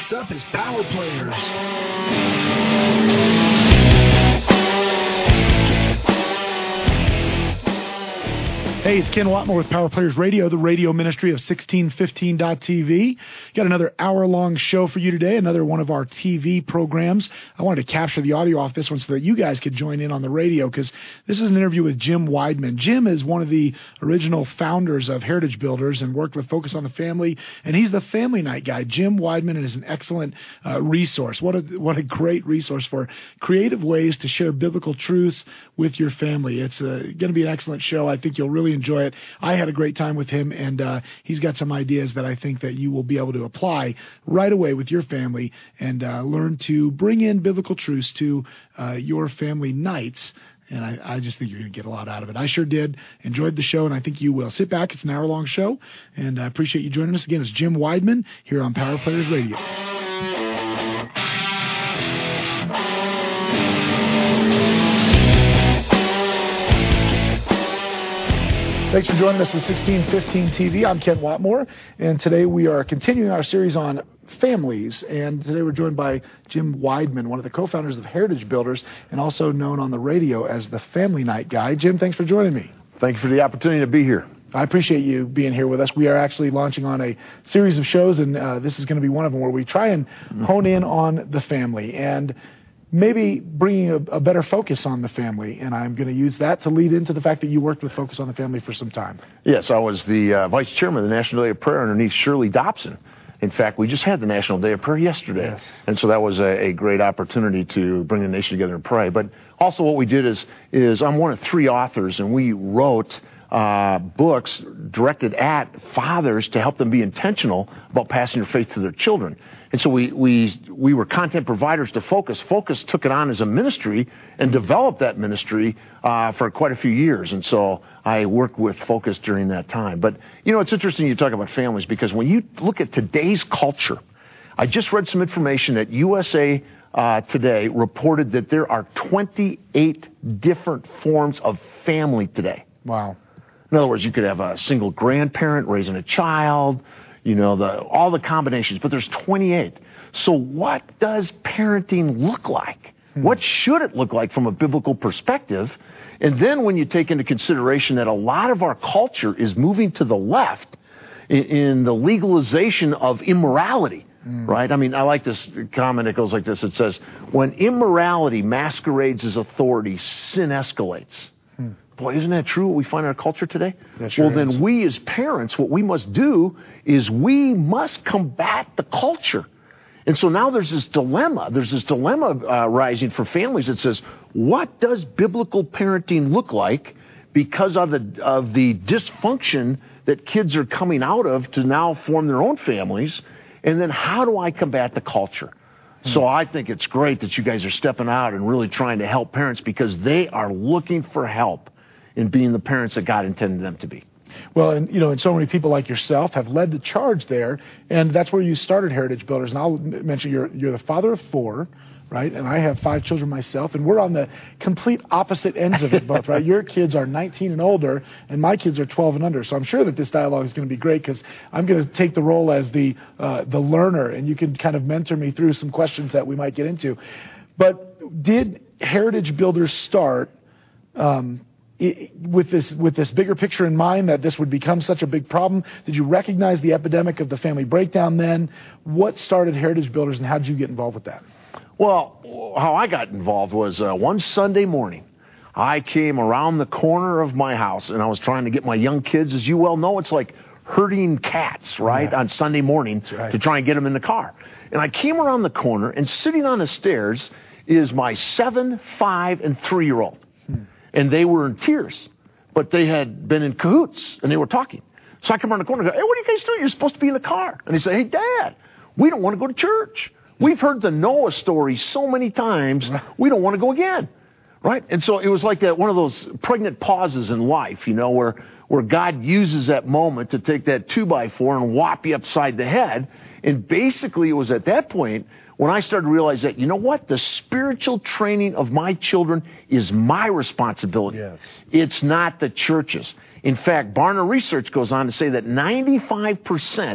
Next up is Power Players. Hey, it's Ken Watmore with Power Players Radio, the radio ministry of 1615.tv. Got another hour-long show for you today, another one of our TV programs. I wanted to capture the audio off this one so that you guys could join in on the radio, because this is an interview with Jim Weidman. Jim is one of the original founders of Heritage Builders and worked with Focus on the Family, and he's the family night guy. Jim Weidman is an excellent resource. What a great resource for creative ways to share biblical truths with your family. It's going to be an excellent show. I think you'll really enjoy it. I had a great time with him, and he's got some ideas that I think that you will be able to apply right away with your family and learn to bring in biblical truths to your family nights. And I just think you're going to get a lot out of it. I sure did. Enjoyed the show, and I think you will. Sit back. It's an hour-long show, and I appreciate you joining us. Again, it's Jim Weidman here on Power Players Radio. Thanks for joining us with 1615 TV. I'm Ken Watmore, and today we are continuing our series on families. And today we're joined by Jim Weidman, one of the co-founders of Heritage Builders, and also known on the radio as the Family Night Guy. Jim, thanks for joining me. Thanks for the opportunity to be here. I appreciate you being here with us. We are actually launching on a series of shows, and this is going to be one of them where we try and hone in on the family and maybe bringing a better focus on the family, and I'm going to use that to lead into the fact that you worked with Focus on the Family for some time. Yes, I was the vice chairman of the National Day of Prayer underneath Shirley Dobson. In fact, we just had the National Day of Prayer yesterday, yes. And so that was a great opportunity to bring the nation together and pray. But also what we did is I'm one of 3 authors, and we wrote books directed at fathers to help them be intentional about passing their faith to their children. And so we were content providers to Focus. Focus took it on as a ministry and developed that ministry for quite a few years. And so I worked with Focus during that time. But, you know, it's interesting you talk about families, because when you look at today's culture, I just read some information that USA Today reported that there are 28 different forms of family today. Wow. In other words, you could have a single grandparent raising a child, you know, all the combinations, but there's 28. So what does parenting look like? What should it look like from a biblical perspective? And then when you take into consideration that a lot of our culture is moving to the left in the legalization of immorality, right? I mean, I like this comment. It goes like this. It says, when immorality masquerades as authority, sin escalates. Boy, isn't that true what we find in our culture today? Sure well, then is. we as parents, what we must do is we must combat the culture. And so now there's this dilemma. There's this dilemma rising for families that says, what does biblical parenting look like because of the dysfunction that kids are coming out of to now form their own families? And then how do I combat the culture? So I think it's great that you guys are stepping out and really trying to help parents, because they are looking for help in being the parents that God intended them to be. Well, and you know, and so many people like yourself have led the charge there, and that's where you started Heritage Builders. And I'll mention you're the father of 4, right? And I have 5 children myself, and we're on the complete opposite ends of it both, right? Your kids are 19 and older, and my kids are 12 and under. So I'm sure that this dialogue is going to be great, because I'm going to take the role as the learner, and you can kind of mentor me through some questions that we might get into. But did Heritage Builders start with this bigger picture in mind, that this would become such a big problem? Did you recognize the epidemic of the family breakdown then? What started Heritage Builders, and how did you get involved with that? Well, how I got involved was one Sunday morning. I came around the corner of my house, and I was trying to get my young kids. As you well know, it's like herding cats, right, on Sunday morning to try and get them in the car. And I came around the corner, and sitting on the stairs is my 7, 5, and 3-year-old. And they were in tears, but they had been in cahoots, and they were talking. So I come around the corner and go, hey, what are you guys doing? You're supposed to be in the car. And they say, hey, Dad, we don't want to go to church. We've heard the Noah story so many times, we don't want to go again, right? And so it was like that, one of those pregnant pauses in life, you know, where God uses that moment to take that 2x4 and whop you upside the head. And basically it was at that point when I started to realize that, you know what, the spiritual training of my children is my responsibility. Yes. It's not the church's. In fact, Barna Research goes on to say that 95%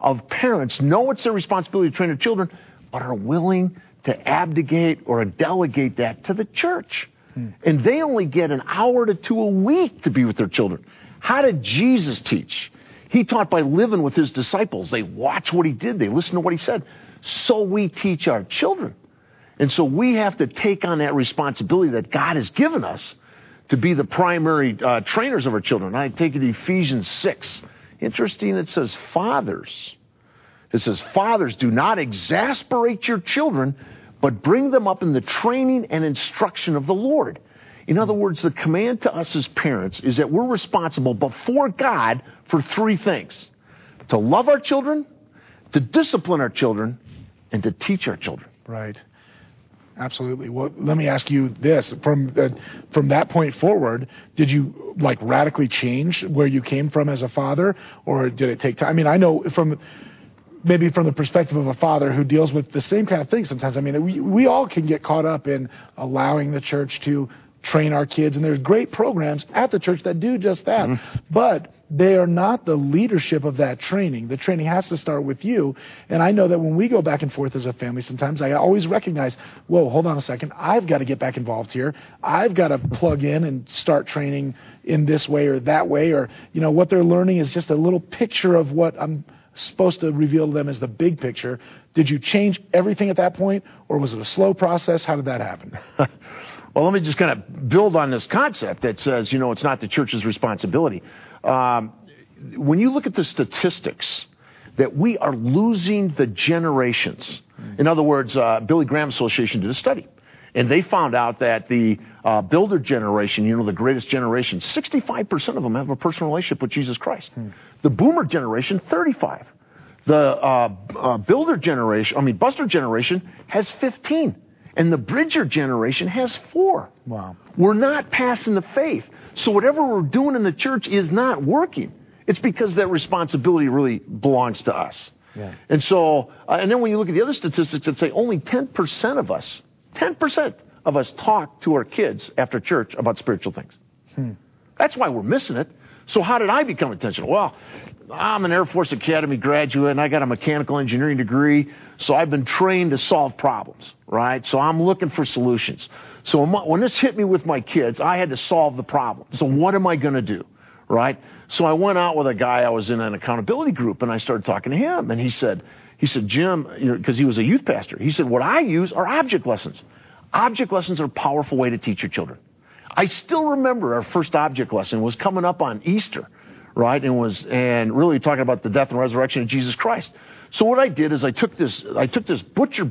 of parents know it's their responsibility to train their children, but are willing to abdicate or delegate that to the church. And they only get an hour to 2 a week to be with their children. How did Jesus teach? He taught by living with his disciples. They watch what he did. They listen to what he said. So we teach our children. And so we have to take on that responsibility that God has given us to be the primary trainers of our children. I take it to Ephesians 6. Interesting, it says fathers. It says, fathers, do not exasperate your children, but bring them up in the training and instruction of the Lord. In other words, the command to us as parents is that we're responsible before God for 3 things: to love our children, to discipline our children, and to teach our children. Right. Absolutely. Well, let me ask you this. From that point forward, did you radically change where you came from as a father, or did it take time? I mean, I know maybe from the perspective of a father who deals with the same kind of thing sometimes. I mean, we all can get caught up in allowing the church to train our kids, and there's great programs at the church that do just that. Mm-hmm. But they are not the leadership of that training. The training has to start with you. And I know that when we go back and forth as a family, sometimes I always recognize, whoa, hold on a second. I've got to get back involved here. I've got to plug in and start training in this way or that way. Or, what they're learning is just a little picture of what I'm supposed to reveal to them as the big picture. Did you change everything at that point, or was it a slow process? How did that happen? Well, let me just kind of build on this concept that says, it's not the church's responsibility. When you look at the statistics, that we are losing the generations. In other words, Billy Graham Association did a study, and they found out that the builder generation, the greatest generation, 65% of them have a personal relationship with Jesus Christ. The boomer generation, 35%. The buster generation has 15%. And the bridger generation has 4%. Wow. We're not passing the faith. So whatever we're doing in the church is not working. It's because that responsibility really belongs to us. Yeah. And so, and then when you look at the other statistics that say only 10% of us talk to our kids after church about spiritual things. That's why we're missing it. So how did I become intentional? Well, I'm an Air Force Academy graduate, and I got a mechanical engineering degree, so I've been trained to solve problems, right? So I'm looking for solutions. So when this hit me with my kids, I had to solve the problem. So what am I going to do, right? So I went out with a guy I was in an accountability group, and I started talking to him, and he said, Jim, because he was a youth pastor, he said, what I use are object lessons. Object lessons are a powerful way to teach your children. I still remember our first object lesson was coming up on Easter, right? And really talking about the death and resurrection of Jesus Christ. So what I did is I took this butcher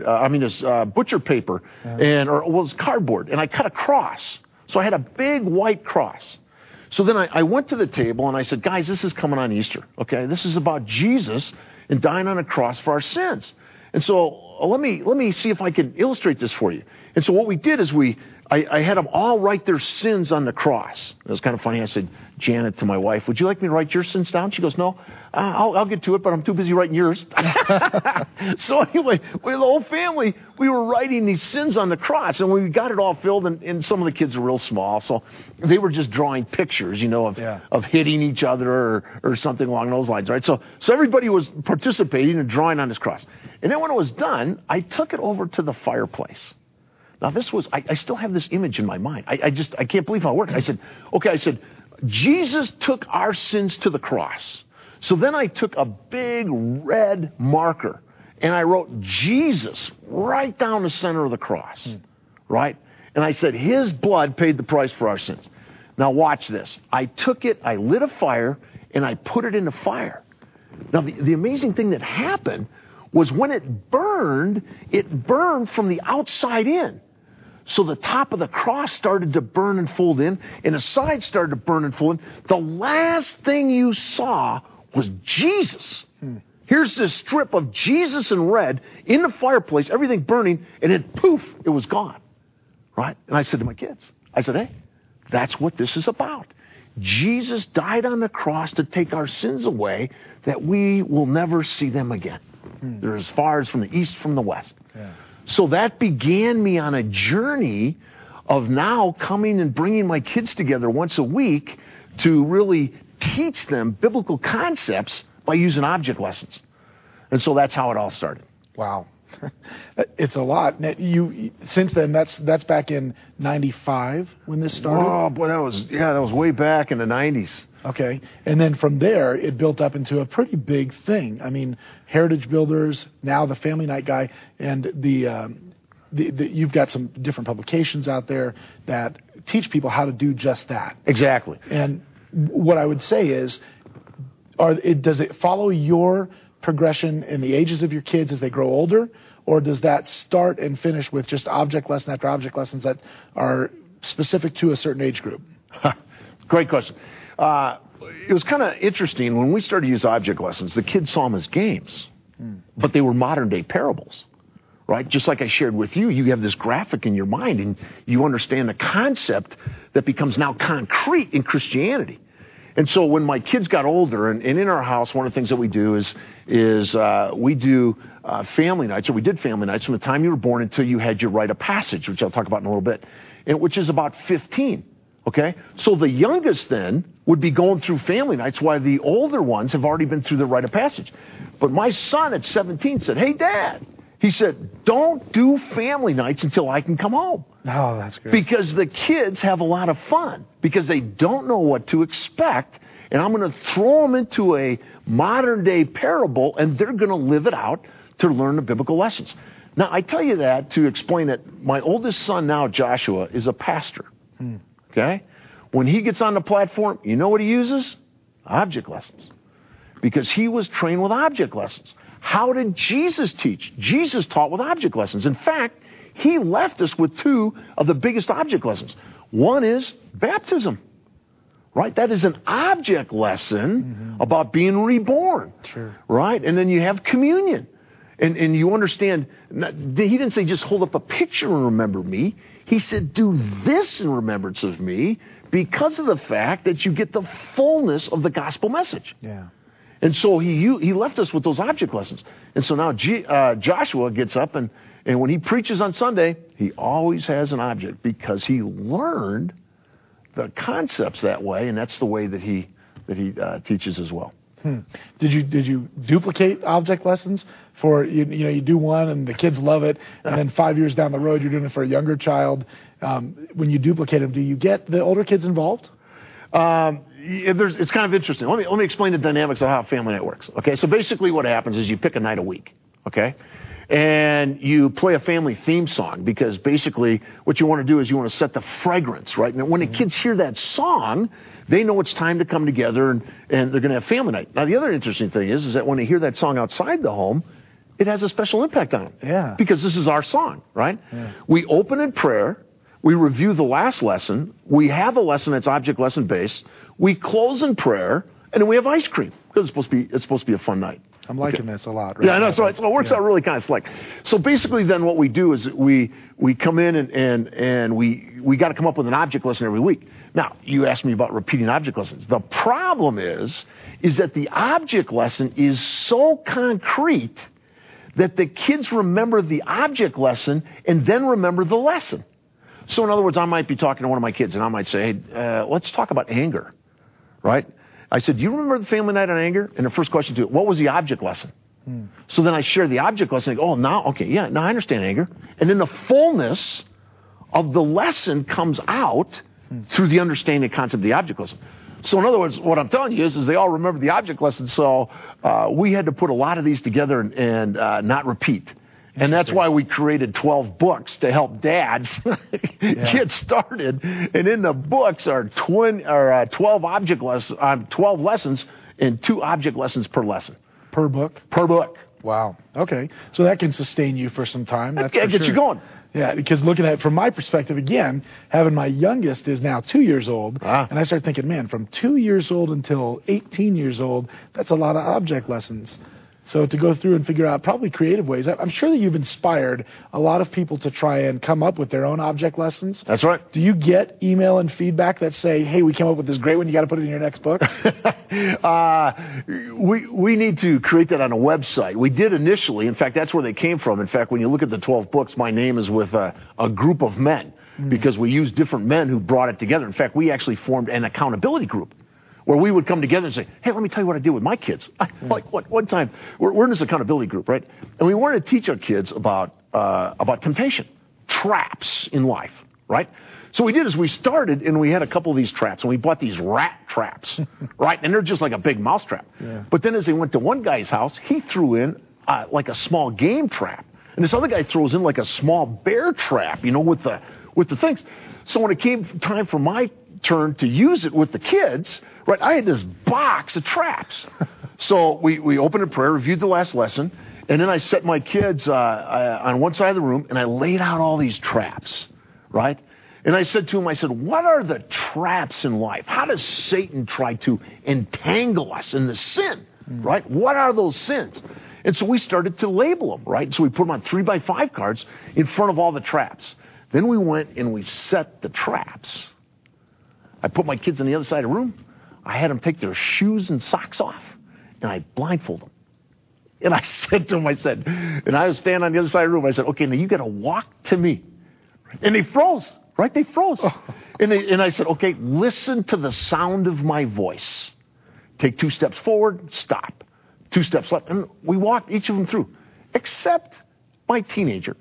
paper, it was cardboard, and I cut a cross. So I had a big white cross. So then I went to the table and I said, guys, this is coming on Easter, okay? This is about Jesus and dying on a cross for our sins. And so let me see if I can illustrate this for you. And so what we did is I had them all write their sins on the cross. It was kind of funny. I said, Janet, to my wife, would you like me to write your sins down? She goes, no, I'll get to it, but I'm too busy writing yours. So anyway, with the whole family, we were writing these sins on the cross, and we got it all filled, and some of the kids are real small, so they were just drawing pictures, of hitting each other or something along those lines, right? So everybody was participating and drawing on this cross. And then when it was done, I took it over to the fireplace. Now I still have this image in my mind. I can't believe how it worked. I said, Jesus took our sins to the cross. So then I took a big red marker and I wrote Jesus right down the center of the cross, right? And I said, his blood paid the price for our sins. Now watch this. I took it, I lit a fire, and I put it in the fire. Now the amazing thing that happened was when it burned from the outside in. So the top of the cross started to burn and fold in, and the sides started to burn and fold in. The last thing you saw was Jesus. Here's this strip of Jesus in red in the fireplace, everything burning, and then poof, it was gone. Right? And I said to my kids, hey, that's what this is about. Jesus died on the cross to take our sins away, that we will never see them again. They're as far as from the east from the west. Yeah. So that began me on a journey of now coming and bringing my kids together once a week to really teach them biblical concepts by using object lessons. And so that's how it all started. Wow. It's a lot. Now, since then, that's back in 95 when this started? Oh, boy, that was way back in the 90s. Okay. And then from there, it built up into a pretty big thing. I mean, Heritage Builders, now the Family Night guy, and you've got some different publications out there that teach people how to do just that. Exactly. And what I would say is, does it follow your progression in the ages of your kids as they grow older, or does that start and finish with just object lesson after object lessons that are specific to a certain age group? Great question. It was kind of interesting when we started to use object lessons. The kids saw them as games, but they were modern day parables, right? Just like I shared with you, you have this graphic in your mind and you understand a concept that becomes now concrete in Christianity. And so when my kids got older, and in our house, one of the things that we do is we do family nights, or we did family nights from the time you were born until you had your rite of passage, which I'll talk about in a little bit, and which is about 15. Okay? So the youngest then would be going through family nights while the older ones have already been through the rite of passage. But my son at 17 said, "Hey, Dad," he said, "don't do family nights until I can come home." Oh, that's good. Because the kids have a lot of fun because they don't know what to expect, and I'm going to throw them into a modern day parable, and they're going to live it out to learn the biblical lessons. Now, I tell you that to explain that my oldest son now, Joshua, is a pastor. Okay? When he gets on the platform, you know what he uses? Object lessons. Because he was trained with object lessons. How did Jesus teach? Jesus taught with object lessons. In fact, he left us with two of the biggest object lessons. One is baptism, right? That is an object lesson about being reborn, right? And then you have communion. And you understand, he didn't say just hold up a picture and remember me. He said do this in remembrance of me because of the fact that you get the fullness of the gospel message. Yeah. And so he left us with those object lessons. And so now Joshua gets up and when he preaches on Sunday, he always has an object because he learned the concepts that way, and that's the way that he teaches as well. Did you duplicate object lessons for you do one and the kids love it, and then 5 years down the road you're doing it for a younger child? When you duplicate them, do you get the older kids involved? It's kind of interesting. Let me explain the dynamics of how Family Night works. Okay, so basically what happens is you pick a night a week. Okay. And you play a family theme song because basically what you want to do is you want to set the fragrance, right? And when the kids hear that song, they know it's time to come together and they're going to have family night. Now, the other interesting thing is that when they hear that song outside the home, it has a special impact on them. Yeah. Because this is our song, right? Yeah. We open in prayer. We review the last lesson. We have a lesson that's object lesson based. We close in prayer, and then we have ice cream because it's supposed to be a fun night. I'm liking this a lot. Right? Yeah, I know. So it works out really kind of slick. So basically, then what we do is we come in and we got to come up with an object lesson every week. Now, you asked me about repeating object lessons. The problem is that the object lesson is so concrete that the kids remember the object lesson and then remember the lesson. So in other words, I might be talking to one of my kids and I might say, hey, let's talk about anger, right? I said, do you remember the family night on anger? And the first question to it, what was the object lesson? So then I share the object lesson. And I go, now I understand anger. And then the fullness of the lesson comes out through the understanding and concept of the object lesson. So in other words, what I'm telling you is they all remember the object lesson. So we had to put a lot of these together and not repeat. And that's why we created 12 books to help dads get started. And in the books are 12 lessons and 2 object lessons per lesson. Per book? Per book. Wow. Okay. So that can sustain you for some time. That gets you going. Yeah, because looking at it from my perspective, again, having my youngest is now 2 years old, and I start thinking, man, from 2 years old until 18 years old, that's a lot of object lessons. So to go through and figure out probably creative ways, I'm sure that you've inspired a lot of people to try and come up with their own object lessons. That's right. Do you get email and feedback that say, hey, we came up with this great one, you got to put it in your next book? We need to create that on a website. We did initially. In fact, that's where they came from. In fact, when you look at the 12 books, my name is with a group of men because we used different men who brought it together. In fact, we actually formed an accountability group where we would come together and say, hey, let me tell you what I did with my kids. Like one time, we're in this accountability group, right? And we wanted to teach our kids about temptation, traps in life, right? So we did is we started and we had a couple of these traps, and we bought these rat traps, right? And they're just like a big mouse trap. Yeah. But then as they went to one guy's house, he threw in like a small game trap. And this other guy throws in like a small bear trap, with the things. So when it came time for my turn to use it with the kids, right, I had this box of traps. So we opened in prayer, reviewed the last lesson, and then I set my kids on one side of the room, and I laid out all these traps, right? And I said to them, what are the traps in life? How does Satan try to entangle us in the sin, right? What are those sins? And so we started to label them, right? So we put them on 3x5 cards in front of all the traps. Then we went and we set the traps. I put my kids on the other side of the room. I had them take their shoes and socks off, and I blindfolded them. And I said to them, and I was standing on the other side of the room, I said, okay, now you got to walk to me. And they froze, right? They froze. And I said, okay, listen to the sound of my voice. Take 2 steps forward, stop. 2 steps left. And we walked each of them through, except my teenager.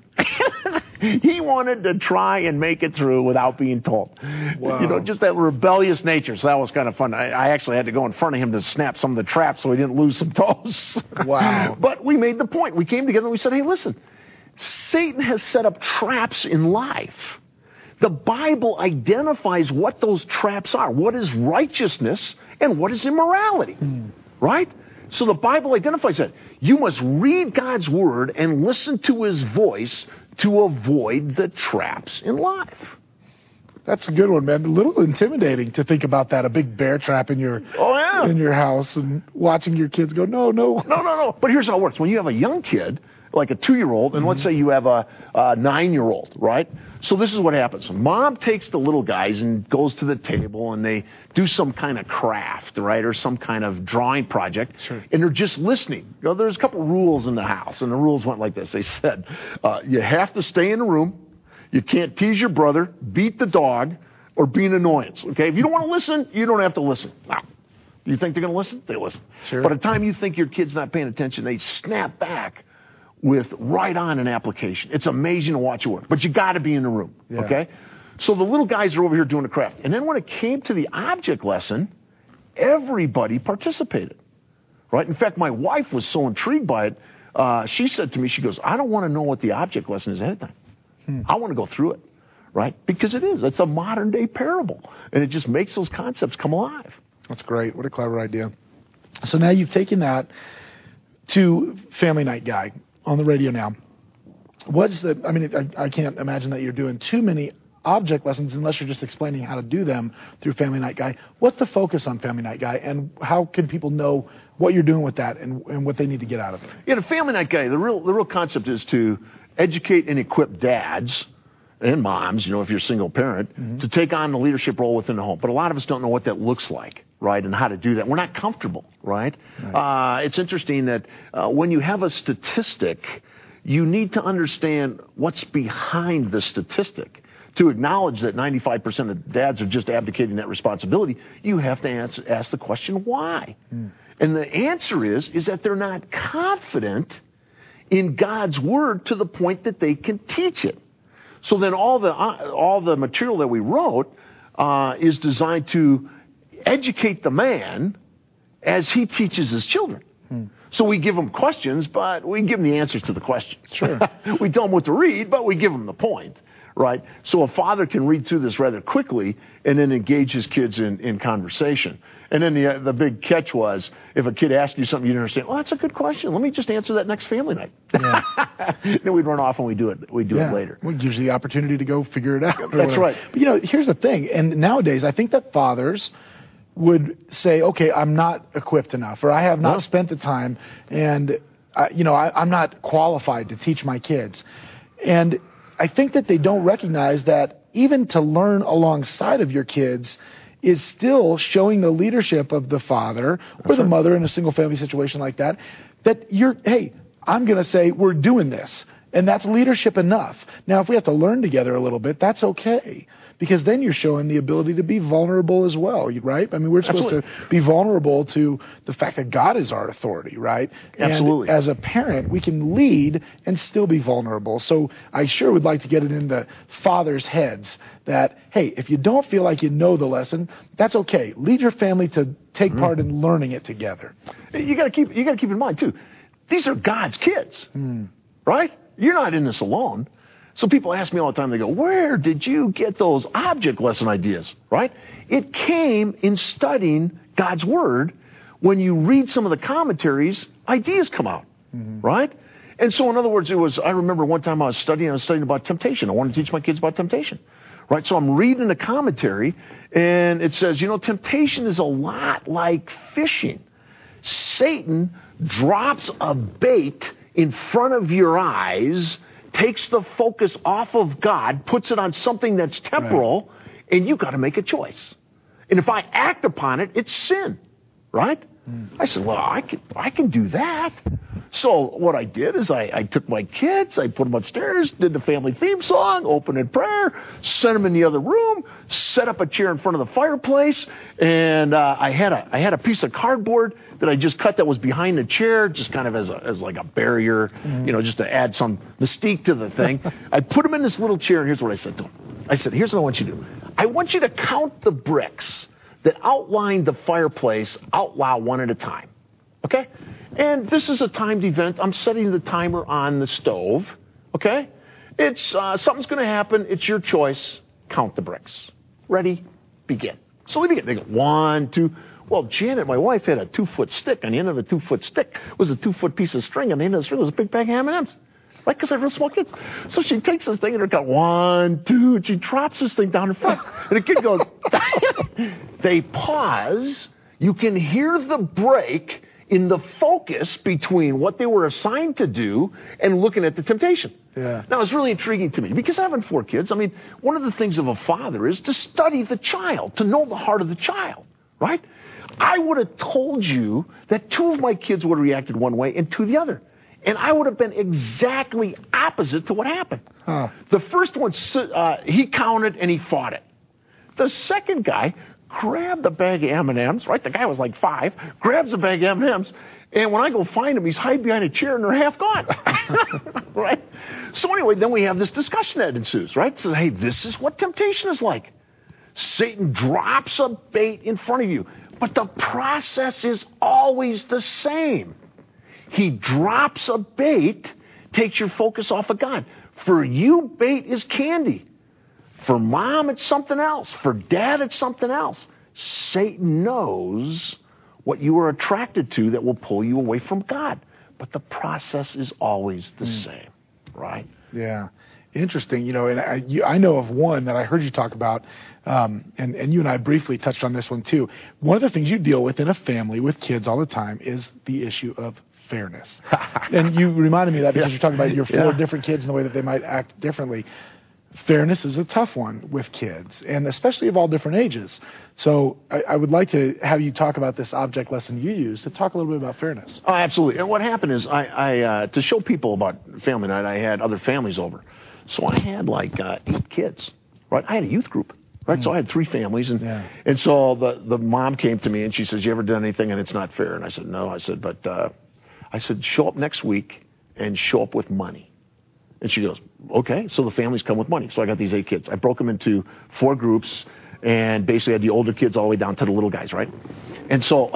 He wanted to try and make it through without being told. Wow. Just that rebellious nature. So that was kind of fun. I actually had to go in front of him to snap some of the traps so he didn't lose some toes. Wow. But we made the point. We came together and we said, hey, listen, Satan has set up traps in life. The Bible identifies what those traps are. What is righteousness and what is immorality, right? So the Bible identifies that. You must read God's word and listen to his voice to avoid the traps in life. That's a good one, man. A little intimidating to think about that, a big bear trap in your in your house and watching your kids go, no. But here's how it works. When you have a young kid, like a 2-year-old, and let's say you have a 9-year-old, right? So this is what happens. Mom takes the little guys and goes to the table, and they do some kind of craft, right, or some kind of drawing project, and they're just listening. There's a couple rules in the house, and the rules went like this. They said, you have to stay in the room, you can't tease your brother, beat the dog, or be an annoyance, okay? If you don't want to listen, you don't have to listen. Now, do you think they're going to listen? They listen. Sure. By the time you think your kid's not paying attention, they snap back with right on an application. It's amazing to watch it work. But you got to be in the room, okay? So the little guys are over here doing the craft. And then when it came to the object lesson, everybody participated, right? In fact, my wife was so intrigued by it, she said to me, she goes, I don't want to know what the object lesson is ahead of time. I want to go through it, right? Because it is. It's a modern-day parable. And it just makes those concepts come alive. That's great. What a clever idea. So now you've taken that to Family Night Guy on the radio now. I can't imagine that you're doing too many object lessons unless you're just explaining how to do them through Family Night Guy. What's the focus on Family Night Guy, and how can people know what you're doing with that and what they need to get out of it? Yeah, the Family Night Guy, the real concept is to educate and equip dads and moms, if you're a single parent, to take on the leadership role within the home. But a lot of us don't know what that looks like, right, and how to do that. We're not comfortable, right? It's interesting that when you have a statistic, you need to understand what's behind the statistic. To acknowledge that 95% of dads are just abdicating that responsibility, you have to ask the question, why? And the answer is that they're not confident in God's word to the point that they can teach it. So then all the material that we wrote is designed to educate the man as he teaches his children. So we give them questions, but we give them the answers to the questions. Sure. We tell them what to read, but we give them the point, right? So a father can read through this rather quickly and then engage his kids in conversation. And then the big catch was, if a kid asked you something you didn't understand, that's a good question. Let me just answer that next family night. Yeah. Then we'd run off and we do it later. It gives you the opportunity to go figure it out. That's right. But here's the thing. And nowadays, I think that fathers would say, okay, I'm not equipped enough, or I have not spent the time, and I'm not qualified to teach my kids. And I think that they don't recognize that even to learn alongside of your kids is still showing the leadership of the father or the mother in a single family situation like that, that I'm going to say, we're doing this. And that's leadership enough. Now, if we have to learn together a little bit, that's okay. Because then you're showing the ability to be vulnerable as well, right? I mean, we're supposed to be vulnerable to the fact that God is our authority, right? Absolutely. And as a parent, we can lead and still be vulnerable. So I sure would like to get it in the fathers' heads that, hey, if you don't feel like you know the lesson, that's okay. Lead your family to take part in learning it together. You got to keep in mind too. These are God's kids, right? You're not in this alone. So people ask me all the time, they go, where did you get those object lesson ideas, right? It came in studying God's Word. When you read some of the commentaries, ideas come out, right? And so in other words, I remember one time I was studying about temptation. I wanted to teach my kids about temptation, right? So I'm reading the commentary, and it says, temptation is a lot like fishing. Satan drops a bait in front of your eyes, takes the focus off of God, puts it on something that's temporal, and you got to make a choice. And if I act upon it, it's sin, right? I said, well, I can do that. So what I did is I took my kids, I put them upstairs, did the family theme song, opened in prayer, sent them in the other room, set up a chair in front of the fireplace, and I had a piece of cardboard that I just cut that was behind the chair, just kind of as like a barrier, just to add some mystique to the thing. I put them in this little chair, and here's what I said to them. I said, here's what I want you to do. I want you to count the bricks that outline the fireplace out loud one at a time. Okay? And this is a timed event. I'm setting the timer on the stove. Okay? It's something's going to happen. It's your choice. Count the bricks. Ready? Begin. So they begin. They go 1, 2. Well, Janet, my wife, had a 2-foot stick. On the end of a 2-foot stick was a 2-foot piece of string. On the end of the string was a big bag of M&Ms. Right? Because they're real small kids. So she takes this thing and they're going 1, 2. And she drops this thing down in front. And the kid goes, they pause. You can hear the break in the focus between what they were assigned to do and looking at the temptation. Yeah. Now, it's really intriguing to me because having 4 kids, I mean, one of the things of a father is to study the child, to know the heart of the child, right? I would have told you that 2 of my kids would have reacted one way and 2 the other. And I would have been exactly opposite to what happened. Huh. The first one, he counted and he fought it. The second guy grabbed the bag of M&Ms, right? The guy was like 5, grabs the bag of M&Ms, and when I go find him, he's hiding behind a chair and they're half gone, right? So anyway, then we have this discussion that ensues, right? Says, hey, this is what temptation is like. Satan drops a bait in front of you, but the process is always the same. He drops a bait, takes your focus off of God. For you, bait is candy. For mom, it's something else. For dad, it's something else. Satan knows what you are attracted to that will pull you away from God. But the process is always the same, right? Yeah. Interesting. And I know of one that I heard you talk about, and you and I briefly touched on this one too. One of the things you deal with in a family with kids all the time is the issue of fairness. And you reminded me of that because you're talking about your 4 different kids and the way that they might act differently. Fairness is a tough one with kids, and especially of all different ages. So I would like to have you talk about this object lesson you use to talk a little bit about fairness. Oh, absolutely. And what happened is I to show people about family night, I had other families over. So I had like 8 kids, right? I had a youth group, right? So I had 3 families, and so the mom came to me and she says, "You ever done anything and it's not fair?" And I said, "No." I said, "But show up next week and show up with money." And she goes, okay. So the families come with money. So I got these 8 kids. I broke them into 4 groups and basically had the older kids all the way down to the little guys, right? And so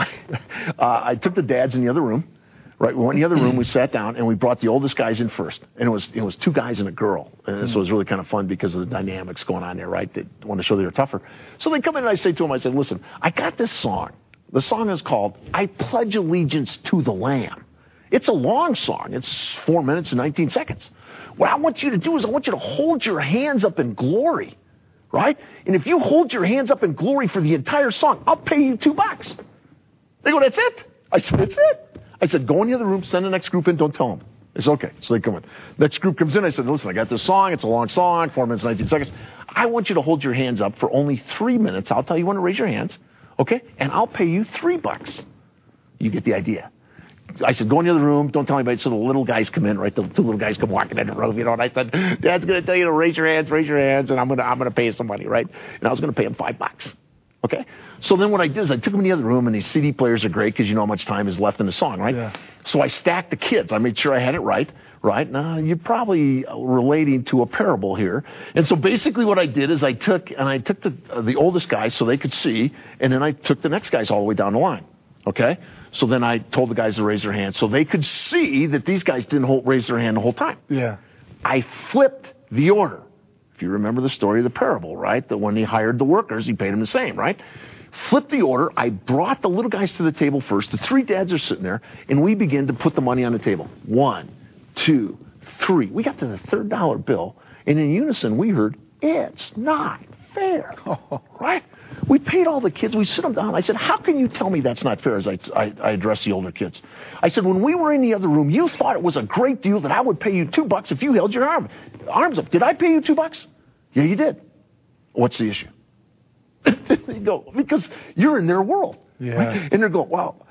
I took the dads in the other room, right? We went in the other room, we sat down, and we brought the oldest guys in first. And it was 2 guys and a girl. And so it was really kind of fun because of the dynamics going on there, right? They want to show they were tougher. So they come in and I say to them, I said, listen, I got this song. The song is called I Pledge Allegiance to the Lamb. It's a long song. It's 4 minutes and 19 seconds. What I want you to do is I want you to hold your hands up in glory, right? And if you hold your hands up in glory for the entire song, I'll pay you $2. They go, that's it? I said, that's it. I said, go in the other room, send the next group in, don't tell them. They said, okay. So they come in. Next group comes in. I said, listen, I got this song. It's a long song, 4 minutes, 19 seconds. I want you to hold your hands up for only 3 minutes. I'll tell you when to raise your hands, okay? And I'll pay you $3. You get the idea. I said, go in the other room. Don't tell anybody. So the little guys come in, right? The two little guys come walking in the room, you know. And I said, Dad's going to tell you to raise your hands, and I'm going to pay somebody, right? And I was going to pay him $5. Okay? So then what I did is I took him in the other room, and these CD players are great because you know how much time is left in the song, right? Yeah. So I stacked the kids. I made sure I had it right? Now, you're probably relating to a parable here. And so basically what I did is I took the oldest guys so they could see, and then I took the next guys all the way down the line. Okay? So then I told the guys to raise their hands so they could see that these guys didn't raise their hand the whole time. Yeah. I flipped the order. If you remember the story of the parable, right? That when he hired the workers, he paid them the same, right? Flipped the order. I brought the little guys to the table first. The three dads are sitting there, and we began to put the money on the table. 1, 2, 3. We got to the third dollar bill, and in unison we heard, it's not fair. Right? We paid all the kids. We sit them down. I said, how can you tell me that's not fair as I address the older kids? I said, when we were in the other room, you thought it was a great deal that I would pay you $2 if you held your arms up. Did I pay you $2? Yeah, you did. What's the issue? They go, because you're in their world. Yeah. Right? And they're going, well,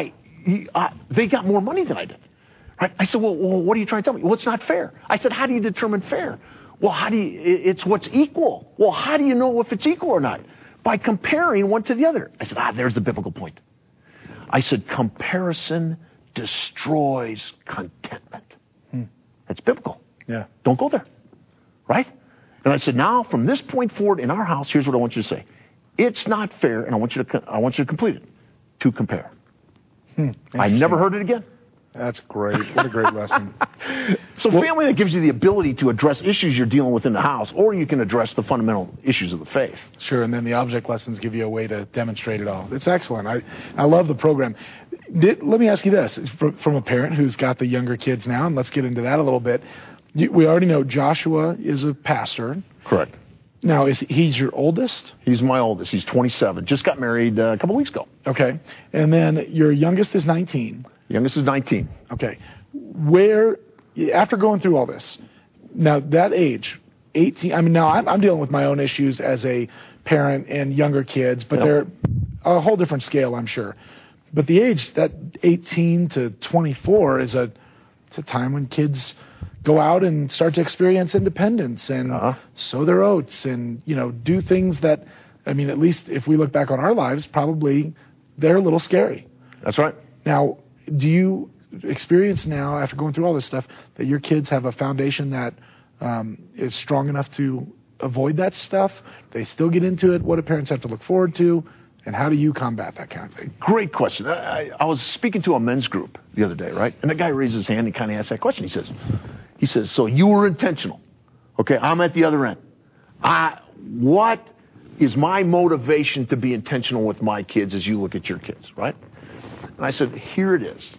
they got more money than I did. Right? I said, well, what are you trying to tell me? Well, it's not fair. I said, how do you determine fair? Well, it's what's equal. Well, how do you know if it's equal or not? By comparing one to the other. I said, there's the biblical point. I said, comparison destroys contentment. That's biblical. Yeah. Don't go there. Right? And I said, now, from this point forward in our house, here's what I want you to say. It's not fair, and I want you to complete it. To compare. I never heard it again. That's great. What a great lesson. So family that gives you the ability to address issues you're dealing with in the house, or you can address the fundamental issues of the faith. Sure, and then the object lessons give you a way to demonstrate it all. It's excellent. I love the program. Let me ask you this. From a parent who's got the younger kids now, and let's get into that a little bit. We already know Joshua is a pastor. Correct. Now, he's your oldest? He's my oldest. He's 27. Just got married a couple weeks ago. Okay. And then your youngest is 19. Youngest is 19. Okay. After going through all this, now that age, 18, I mean, now I'm dealing with my own issues as a parent and younger kids, but they're a whole different scale, I'm sure. But the age, that 18 to 24 it's a time when kids go out and start to experience independence and sow their oats and, do things that, I mean, at least if we look back on our lives, probably they're a little scary. That's right. Now, do you experience now, after going through all this stuff, that your kids have a foundation that is strong enough to avoid that stuff? They still get into it? What do parents have to look forward to? And how do you combat that kind of thing? Great question. I was speaking to a men's group the other day, right? And the guy raised his hand and kind of asked that question. He says, so you were intentional. Okay, I'm at the other end. What is my motivation to be intentional with my kids as you look at your kids, right? And I said, here it is.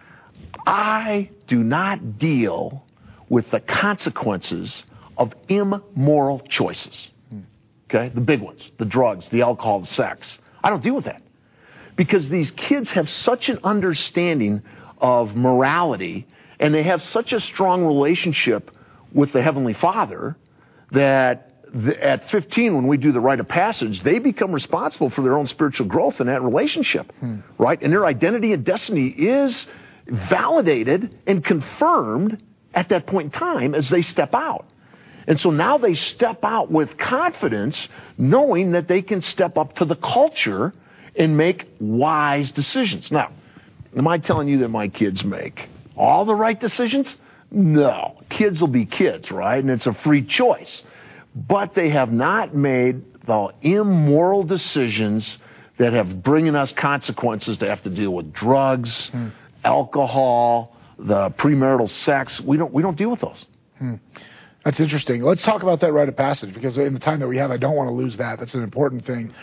I do not deal with the consequences of immoral choices. Okay, the big ones, the drugs, the alcohol, the sex. I don't deal with that. Because these kids have such an understanding of morality, and they have such a strong relationship with the Heavenly Father that at 15, when we do the rite of passage, they become responsible for their own spiritual growth in that relationship, right? And their identity and destiny is validated and confirmed at that point in time as they step out. And so now they step out with confidence, knowing that they can step up to the culture and make wise decisions. Now, am I telling you that my kids make all the right decisions? No. Kids will be kids, right? And it's a free choice. But they have not made the immoral decisions that have bringing us consequences to have to deal with drugs, alcohol, the premarital sex. We don't deal with those. That's interesting. Let's talk about that rite of passage, because in the time that we have, I don't want to lose that. That's an important thing.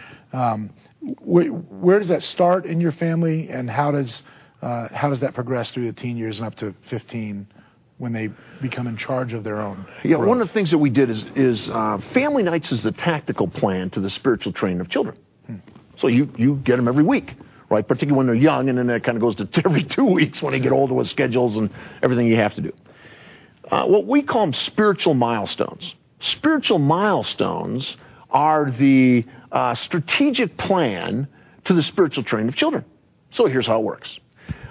Where does that start in your family, and how does that progress through the teen years and up to 15 when they become in charge of their own growth? One of the things that we did is family nights is the tactical plan to the spiritual training of children. So you get them every week, right? Particularly when they're young, and then that kind of goes to every 2 weeks when they get older with schedules and everything you have to do. What we call them spiritual milestones. Spiritual milestones are the strategic plan to the spiritual training of children. So here's how it works.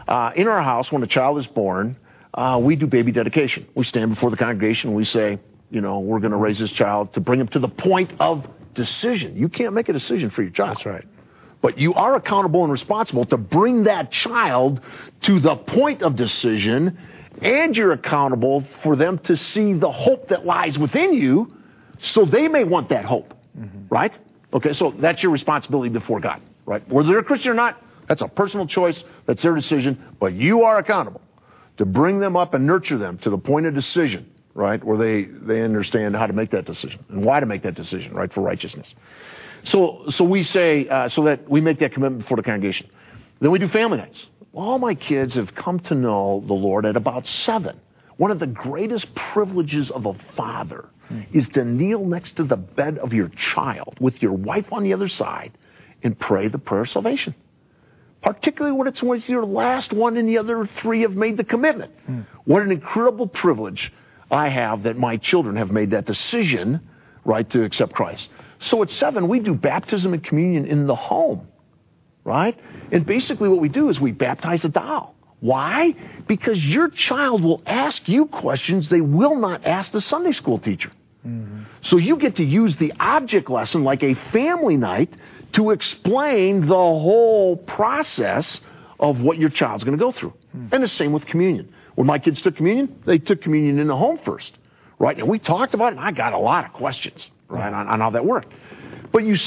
in our house, when a child is born, we do baby dedication. We stand before the congregation and we say, we're going to raise this child to bring him to the point of decision. You can't make a decision for your child. That's right. But you are accountable and responsible to bring that child to the point of decision, and you're accountable for them to see the hope that lies within you, so they may want that hope, right? Okay, so that's your responsibility before God, right? Whether they're a Christian or not, that's a personal choice, that's their decision, but you are accountable to bring them up and nurture them to the point of decision, right, where they understand how to make that decision and why to make that decision, right, for righteousness. So we say, so that we make that commitment before the congregation. Then we do family nights. All my kids have come to know the Lord at about 7. One of the greatest privileges of a father is to kneel next to the bed of your child with your wife on the other side and pray the prayer of salvation. Particularly when it's your last one and the other 3 have made the commitment. What an incredible privilege I have that my children have made that decision, right, to accept Christ. So at 7, we do baptism and communion in the home, right? And basically what we do is we baptize a doll. Why? Because your child will ask you questions they will not ask the Sunday school teacher. So you get to use the object lesson like a family night to explain the whole process of what your child's going to go through. And the same with communion. When my kids took communion, they took communion in the home first, right? And we talked about it, and I got a lot of questions, right, on how that worked. But you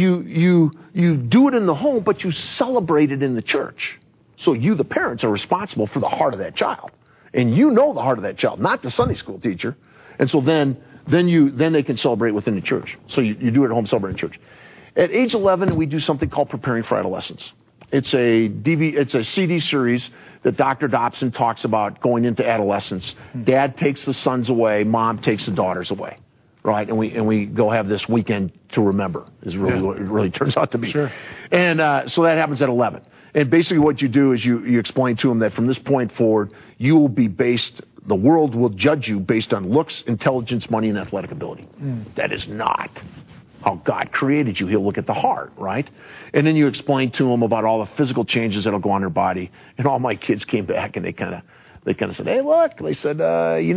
do it in the home, but you celebrate it in the church. So you, the parents, are responsible for the heart of that child. And you know the heart of that child, not the Sunday school teacher. And so then they can celebrate within the church. So you do it at home, celebrate in church. At age 11, we do something called Preparing for Adolescence. It's a CD series that Dr. Dobson talks about going into adolescence. Dad takes the sons away, mom takes the daughters away, right? And we go have this weekend to remember is really what it really turns out to be. Sure. And so that happens at 11. And basically what you do is you explain to them that from this point forward, you will be the world will judge you based on looks, intelligence, money, and athletic ability. That is not how God created you. He'll look at the heart, right? And then you explain to them about all the physical changes that'll go on their body. And all my kids came back and they kind of said, hey, look, they said, I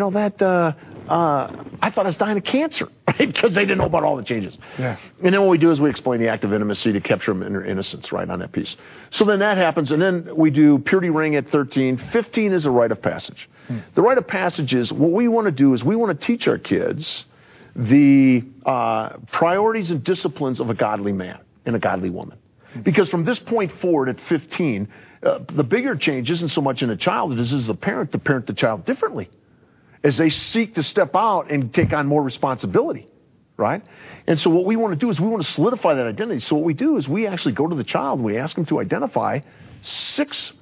thought I was dying of cancer, right? Because they didn't know about all the changes. Yeah. And then what we do is we explain the act of intimacy to capture them in their innocence, right, on that piece. So then that happens, and then we do purity ring at 13. 15 is a rite of passage. The rite of passage is, what we want to do is we want to teach our kids the priorities and disciplines of a godly man and a godly woman. Because from this point forward at 15, the bigger change isn't so much in a child, it is as a parent to parent the child differently as they seek to step out and take on more responsibility, right? And so what we want to do is we want to solidify that identity. So what we do is we actually go to the child and we ask them to identify 6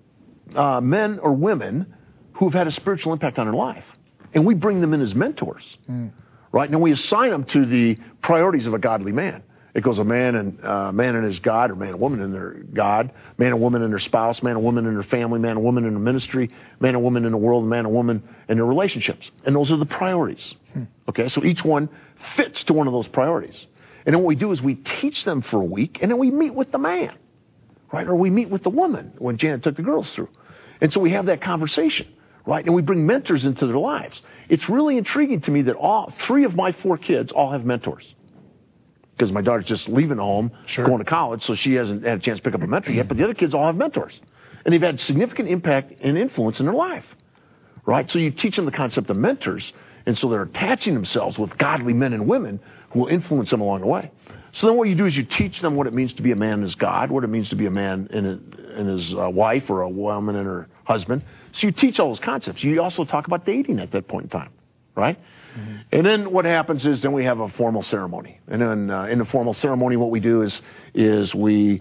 men or women who have had a spiritual impact on their life. And we bring them in as mentors, right? And we assign them to the priorities of a godly man. It goes a man and his God, or man and woman in their God, man and woman in their spouse, man and woman in their family, man and woman in their ministry, man and woman in the world, man and woman in their relationships. And those are the priorities. Okay, so each one fits to one of those priorities. And then what we do is we teach them for a week, and then we meet with the man, right? Or we meet with the woman when Janet took the girls through. And so we have that conversation, right? And we bring mentors into their lives. It's really intriguing to me that all 3 of my 4 kids all have mentors. Because my daughter's just leaving home, going to college, so she hasn't had a chance to pick up a mentor yet, but the other kids all have mentors. And they've had significant impact and influence in their life, right? So you teach them the concept of mentors, and so they're attaching themselves with godly men and women who will influence them along the way. So then what you do is you teach them what it means to be a man in his God, what it means to be a man in his wife, or a woman in her husband. So you teach all those concepts. You also talk about dating at that point in time, right? And then what happens is then we have a formal ceremony. And then in the formal ceremony, what we do is we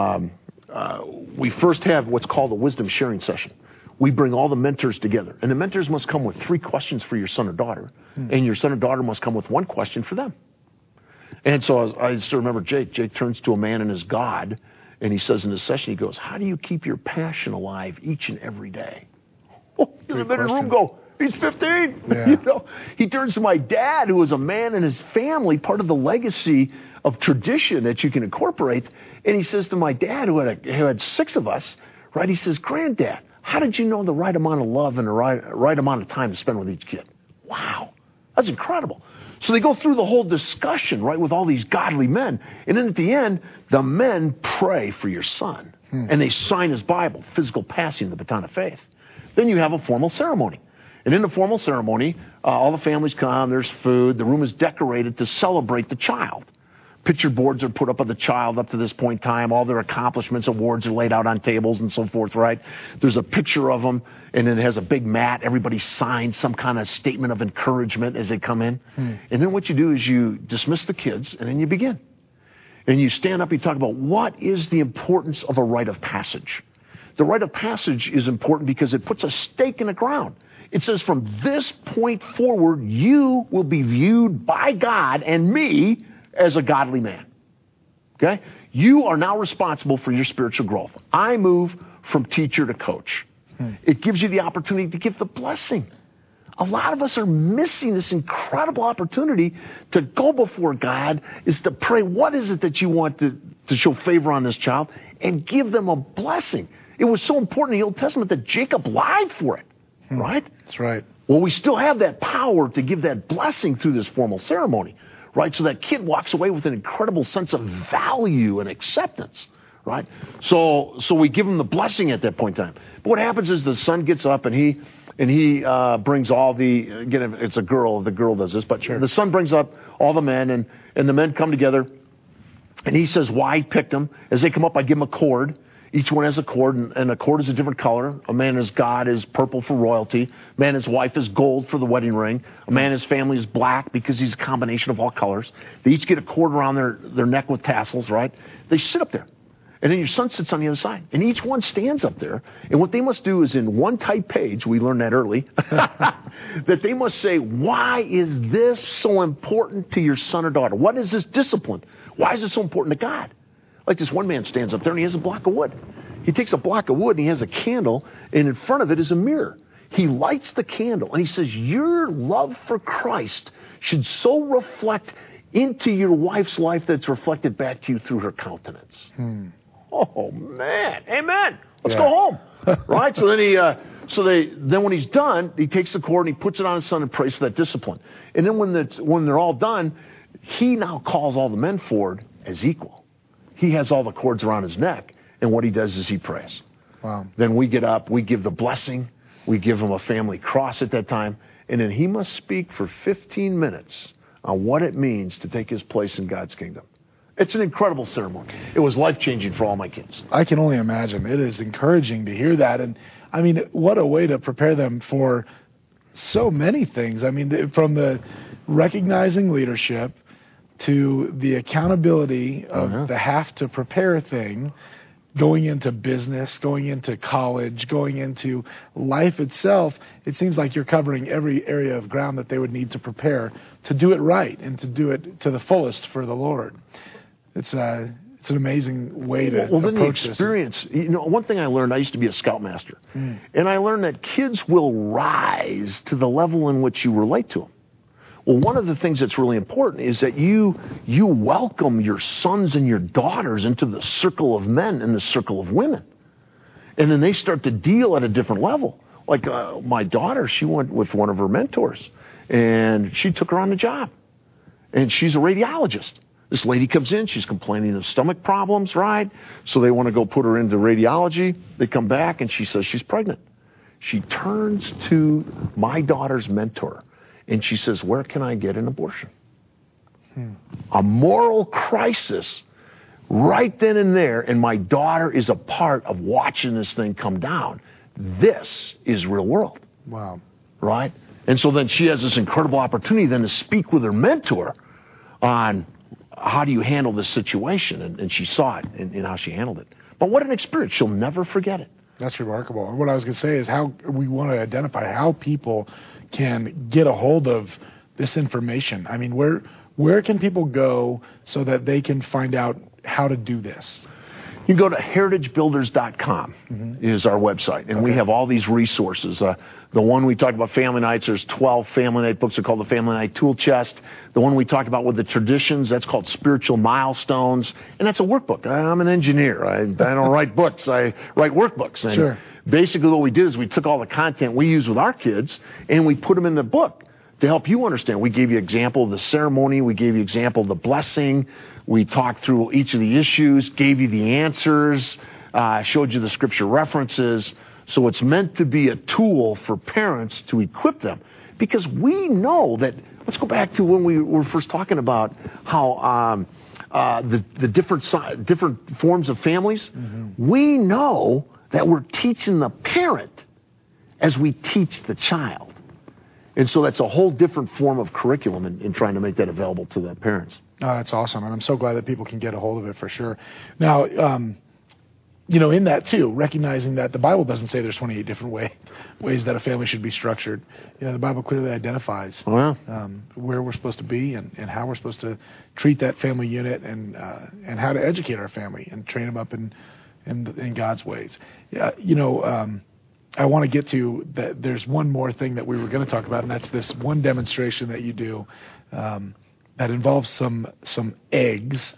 first have what's called a wisdom sharing session. We bring all the mentors together. And the mentors must come with 3 questions for your son or daughter. And your son or daughter must come with 1 question for them. And so I still remember Jake. Jake turns to a man in his God, and he says in this session, he goes, how do you keep your passion alive each and every day? Oh, the men in the room go, he's 15. Yeah. He turns to my dad, who was a man in his family, part of the legacy of tradition that you can incorporate. And he says to my dad, who had 6 of us, right? He says, Granddad, how did you know the right amount of love and the right amount of time to spend with each kid? Wow, that's incredible. So they go through the whole discussion, right, with all these godly men. And then at the end, the men pray for your son. And they sign his Bible, physical passing the baton of faith. Then you have a formal ceremony. And in the formal ceremony, all the families come, there's food, the room is decorated to celebrate the child. Picture boards are put up of the child up to this point in time. All their accomplishments, awards are laid out on tables and so forth, right? There's a picture of them, and then it has a big mat. Everybody signs some kind of statement of encouragement as they come in. And then what you do is you dismiss the kids, and then you begin. And you stand up, you talk about what is the importance of a rite of passage. The rite of passage is important because it puts a stake in the ground. It says from this point forward, you will be viewed by God and me as a godly man. Okay? You are now responsible for your spiritual growth. I move from teacher to coach. It gives you the opportunity to give the blessing. A lot of us are missing this incredible opportunity to go before God, is to pray, what is it that you want to show favor on this child, and give them a blessing. It was so important in the Old Testament that Jacob lied for it, right? That's right. Well, we still have that power to give that blessing through this formal ceremony, right? So that kid walks away with an incredible sense of value and acceptance, right? So we give him the blessing at that point in time. But what happens is the son gets up and he brings all the, again, it's a girl, the girl does this, but the son brings up all the men, and the men come together, and he says why he picked them. As they come up, I give them a cord. Each one has a cord, and a cord is a different color. A man his God is purple for royalty. A man his wife is gold for the wedding ring. A man his family is black because he's a combination of all colors. They each get a cord around their neck with tassels, right? They sit up there. And then your son sits on the other side. And each one stands up there. And what they must do is in one type page, we learned that early, that they must say, why is this so important to your son or daughter? What is this discipline? Why is it so important to God? Like this one man stands up there and he has a block of wood. He takes a block of wood and he has a candle, and in front of it is a mirror. He lights the candle and he says, your love for Christ should so reflect into your wife's life that it's reflected back to you through her countenance. Oh man, amen. Let's go home, right? So then then when he's done, he takes the cord and he puts it on his son and prays for that discipline. And then when they're all done, he now calls all the men forward as equal. He has all the cords around his neck, and what he does is he prays. Wow. Then we get up, we give the blessing, we give him a family cross at that time, and then he must speak for 15 minutes on what it means to take his place in God's kingdom. It's an incredible ceremony. It was life-changing for all my kids. I can only imagine. It is encouraging to hear that. And, I mean, what a way to prepare them for so many things. I mean, from the recognizing leadership to the accountability of the have to prepare thing, going into business, going into college, going into life itself. It seems like you're covering every area of ground that they would need to prepare to do it right and to do it to the fullest for the Lord. It's an amazing way to approach the experience. You know, one thing I learned, I used to be a scoutmaster, and I learned that kids will rise to the level in which you relate to them. Well, one of the things that's really important is that you welcome your sons and your daughters into the circle of men and the circle of women. And then they start to deal at a different level. Like my daughter, she went with one of her mentors, and she took her on the job. And she's a radiologist. This lady comes in, she's complaining of stomach problems, right? So they want to go put her into radiology. They come back, and she says she's pregnant. She turns to my daughter's mentor, and she says, where can I get an abortion? A moral crisis right then and there, and my daughter is a part of watching this thing come down. This is real world. Wow. Right? And so then she has this incredible opportunity then to speak with her mentor on how do you handle this situation, and she saw it in how she handled it. But what an experience. She'll never forget it. That's remarkable. What I was going to say is how we want to identify how people can get a hold of this information. I mean, where can people go so that they can find out how to do this? You can go to heritagebuilders.com is our website, and we have all these resources. The one we talked about, Family Nights, there's 12 Family Night books. They're called the Family Night Tool Chest. The one we talked about with the traditions, that's called Spiritual Milestones, and that's a workbook. I'm an engineer. I don't write books. I write workbooks. And basically what we did is we took all the content we use with our kids, and we put them in the book to help you understand. We gave you an example of the ceremony. We gave you an example of the blessing. We talked through each of the issues, gave you the answers, showed you the scripture references. So it's meant to be a tool for parents to equip them. Because we know that, let's go back to when we were first talking about how the different forms of families. We know that we're teaching the parent as we teach the child. And so that's a whole different form of curriculum in trying to make that available to the parents. Oh, that's awesome. And I'm so glad that people can get a hold of it for sure. Now, in that too, recognizing that the Bible doesn't say there's 28 different ways that a family should be structured. The Bible clearly identifies where we're supposed to be and how we're supposed to treat that family unit and how to educate our family and train them up in God's ways. I want to get to that. There's one more thing that we were going to talk about, and that's this one demonstration that you do that involves some eggs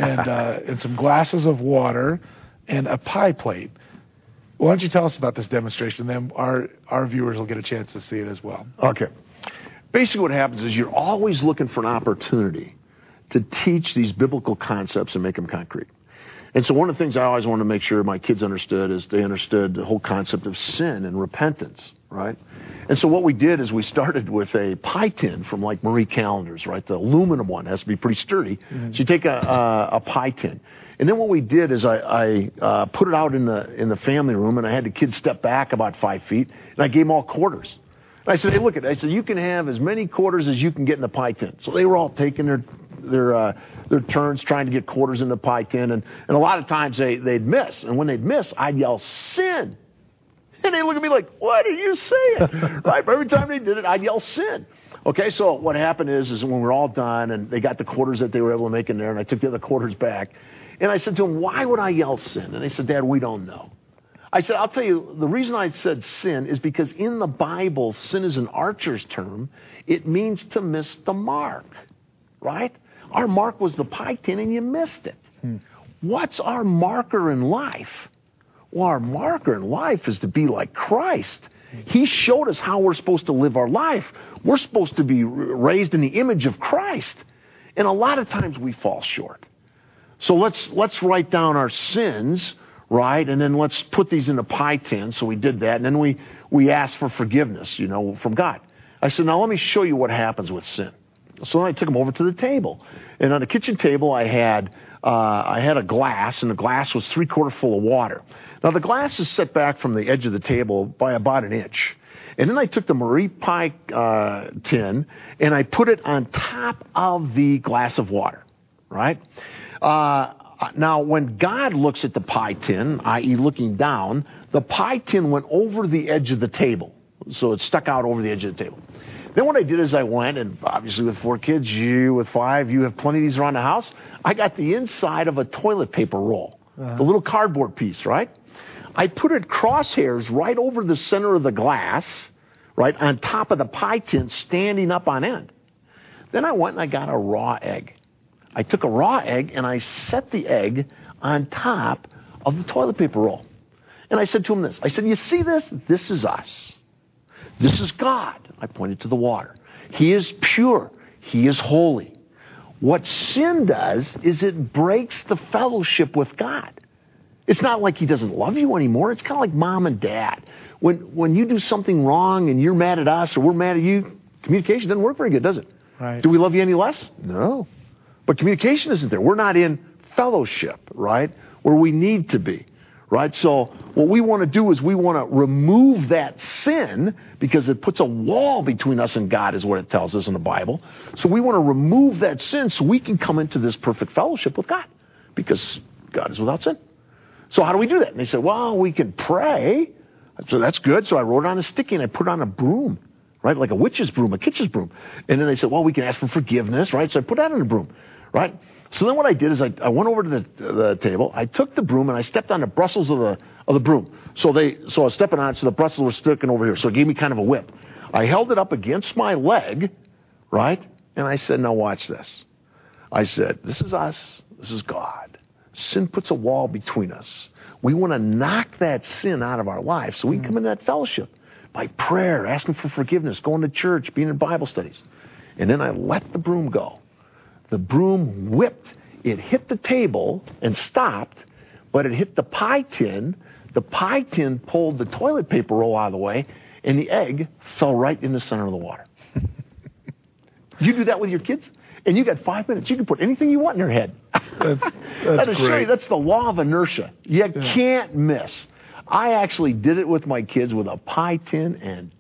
and some glasses of water and a pie plate. Why don't you tell us about this demonstration? Then our viewers will get a chance to see it as well. Okay. Basically what happens is you're always looking for an opportunity to teach these biblical concepts and make them concrete. And so one of the things I always wanted to make sure my kids understood is they understood the whole concept of sin and repentance, right? And so what we did is we started with a pie tin from like Marie Callender's, right? The aluminum one has to be pretty sturdy. So you take a pie tin. And then what we did is I put it out in the family room, and I had the kids step back about 5 feet, and I gave them all quarters. And I said, hey, look at it. I said, you can have as many quarters as you can get in the pie tin. So they were all taking their turns trying to get quarters in the pie tin, and a lot of times they'd miss. And when they'd miss, I'd yell, sin. And they'd look at me like, what are you saying? Right? But every time they did it, I'd yell, sin. Okay, so what happened is when we're all done, and they got the quarters that they were able to make in there, and I took the other quarters back, and I said to them, why would I yell sin? And they said, Dad, we don't know. I said, I'll tell you, the reason I said sin is because in the Bible, sin is an archer's term. It means to miss the mark, right? Our mark was the pie tin, and you missed it. What's our marker in life? Well, our marker in life is to be like Christ. He showed us how we're supposed to live our life. We're supposed to be raised in the image of Christ. And a lot of times we fall short. So let's write down our sins, right? And then let's put these in the pie tin. So we did that. And then we asked for forgiveness, from God. I said, now let me show you what happens with sin. So then I took them over to the table. And on the kitchen table, I had a glass, and the glass was 3/4 full of water. Now, the glass is set back from the edge of the table by about an inch. And then I took the Marie pie tin, and I put it on top of the glass of water, right? Now, when God looks at the pie tin, i.e. looking down, the pie tin went over the edge of the table. So it stuck out over the edge of the table. Then what I did is I went, and obviously with 4 kids, you with 5, you have plenty of these around the house. I got the inside of a toilet paper roll, the little cardboard piece, right? I put it crosshairs right over the center of the glass, right, on top of the pie tin, standing up on end. Then I went and I got a raw egg. I took a raw egg and I set the egg on top of the toilet paper roll. And I said to him this. I said, you see this? This is us. This is God. I pointed to the water. He is pure. He is holy. What sin does is it breaks the fellowship with God. It's not like he doesn't love you anymore. It's kind of like mom and dad. When you do something wrong and you're mad at us or we're mad at you, communication doesn't work very good, does it? Right. Do we love you any less? No. But communication isn't there. We're not in fellowship, right, where we need to be, right? So what we want to do is we want to remove that sin because it puts a wall between us and God is what it tells us in the Bible. So we want to remove that sin so we can come into this perfect fellowship with God because God is without sin. So how do we do that? And they said, well, we can pray. So that's good. So I wrote it on a sticky and I put it on a broom, right? Like a witch's broom, a kitchen's broom. And then they said, well, we can ask for forgiveness, right? So I put that in the broom, right? So then what I did is I went over to the table, I took the broom, and I stepped on the bristles of the broom. So I was stepping on it, so the bristles were sticking over here. So it gave me kind of a whip. I held it up against my leg, right? And I said, now watch this. I said, this is us, this is God. Sin puts a wall between us. We want to knock that sin out of our life so we can come into that fellowship by prayer, asking for forgiveness, going to church, being in Bible studies. And then I let the broom go. The broom whipped. It hit the table and stopped, but it hit the pie tin. The pie tin pulled the toilet paper roll out of the way, and the egg fell right in the center of the water. You do that with your kids, and you got 5 minutes. You can put anything you want in their head. That's great. That's the law of inertia. You can't miss. I actually did it with my kids with a pie tin and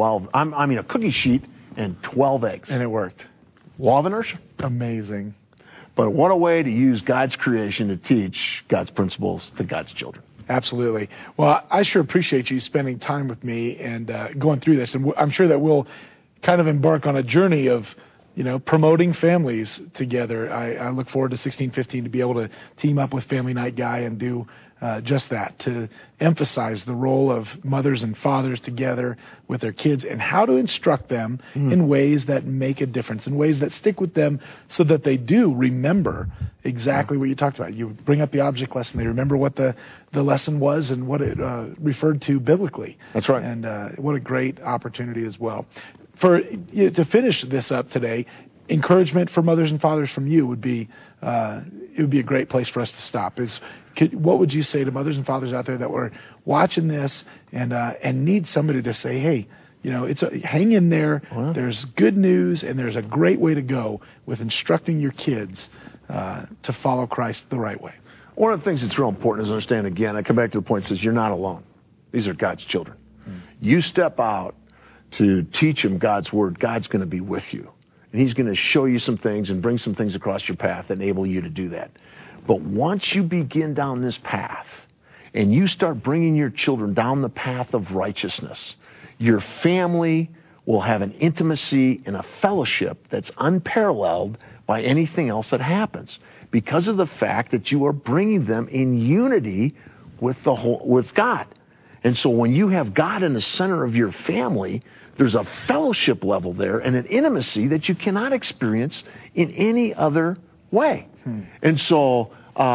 a cookie sheet and 12 eggs. And it worked. Law of inertia. Amazing. But what a way to use God's creation to teach God's principles to God's children. Absolutely. Well, I sure appreciate you spending time with me and going through this. And I'm sure that we'll kind of embark on a journey of, promoting families together. I look forward to 1615 to be able to team up with Family Night Guy and do just that, to emphasize the role of mothers and fathers together with their kids and how to instruct them in ways that make a difference, in ways that stick with them so that they do remember exactly what you talked about. You bring up the object lesson. They remember what the lesson was and what it referred to biblically. That's right. And what a great opportunity as well. To finish this up today, encouragement for mothers and fathers from you would be it would be a great place for us to stop. What would you say to mothers and fathers out there that were watching this and need somebody to say, hey, hang in there. Well, there's good news and there's a great way to go with instructing your kids to follow Christ the right way. One of the things that's real important is understand, again, I come back to the point that says you're not alone. These are God's children. You step out to teach them God's word, God's going to be with you. And he's going to show you some things and bring some things across your path that enable you to do that. But once you begin down this path and you start bringing your children down the path of righteousness, your family will have an intimacy and a fellowship that's unparalleled by anything else that happens because of the fact that you are bringing them in unity with God. And so when you have God in the center of your family, there's a fellowship level there and an intimacy that you cannot experience in any other way. And so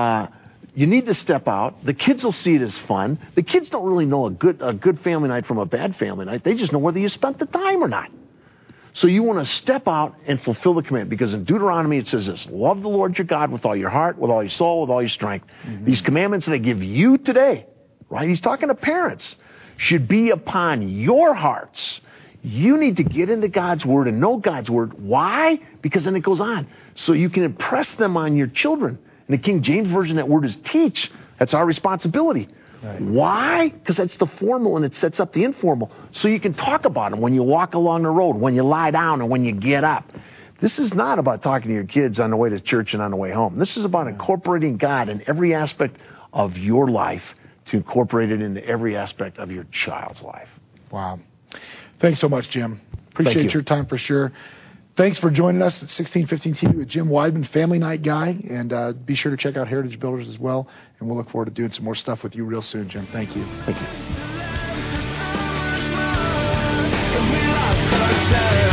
you need to step out. The kids will see it as fun. The kids don't really know a good family night from a bad family night. They just know whether you spent the time or not. So you want to step out and fulfill the command, because in Deuteronomy it says this: love the Lord your God with all your heart, with all your soul, with all your strength. These commandments that I give you today, right? He's talking to parents, should be upon your hearts. You need to get into God's word and know God's word. Why? Because then it goes on. So you can impress them on your children. In the King James Version, that word is teach. That's our responsibility. Right. Why? Because that's the formal and it sets up the informal. So you can talk about them when you walk along the road, when you lie down, and when you get up. This is not about talking to your kids on the way to church and on the way home. This is about incorporating God in every aspect of your life to incorporate it into every aspect of your child's life. Wow. Thanks so much, Jim. Appreciate your time for sure. Thanks for joining us at 1615 TV with Jim Weidman, Family Night Guy. And be sure to check out Heritage Builders as well. And we'll look forward to doing some more stuff with you real soon, Jim. Thank you. Thank you.